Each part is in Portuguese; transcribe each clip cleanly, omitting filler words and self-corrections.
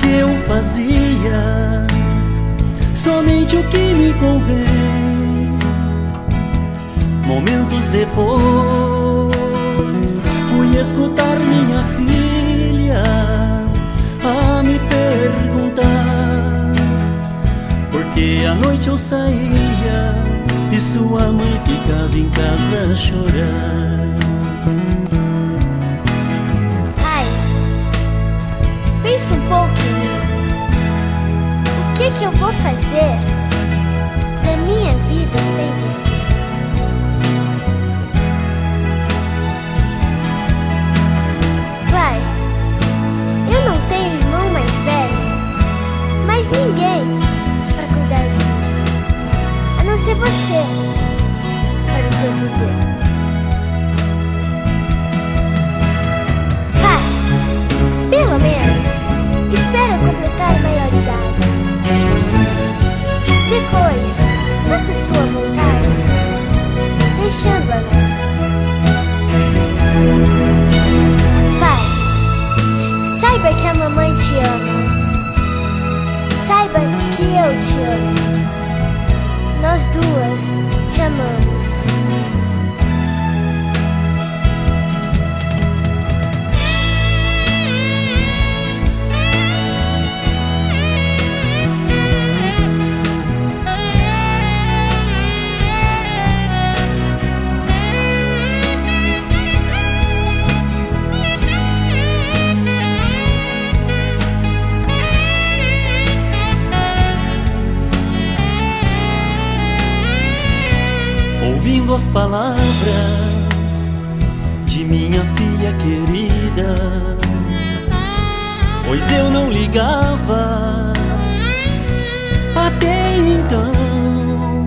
eu fazia somente o que me convém. Momentos depois fui escutar minha filha a me perguntar por que à noite eu saía e sua mãe ficava em casa a chorar. Pai, pensa um pouco em mim. O que eu vou fazer da minha vida sem você? Pai, eu não tenho irmão mais velho, mas ninguém para cuidar de mim, a não ser você para me proteger. Pai, pelo menos espera eu completar a maioridade. Depois, faça sua vontade, deixando-a nós. Pai, saiba que a mamãe te ama. Saiba que eu te amo. Nós duas te amamos. Ouvindo as palavras de minha filha querida, pois eu não ligava até então.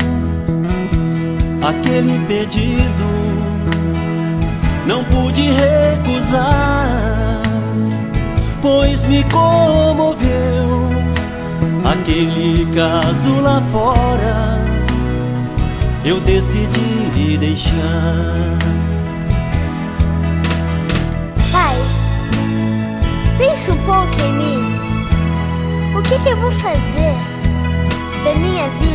Aquele pedido não pude recusar, pois me comoveu aquele caso lá fora. Eu decidi deixar. Pai, pensa um pouco em mim. O que eu vou fazer da minha vida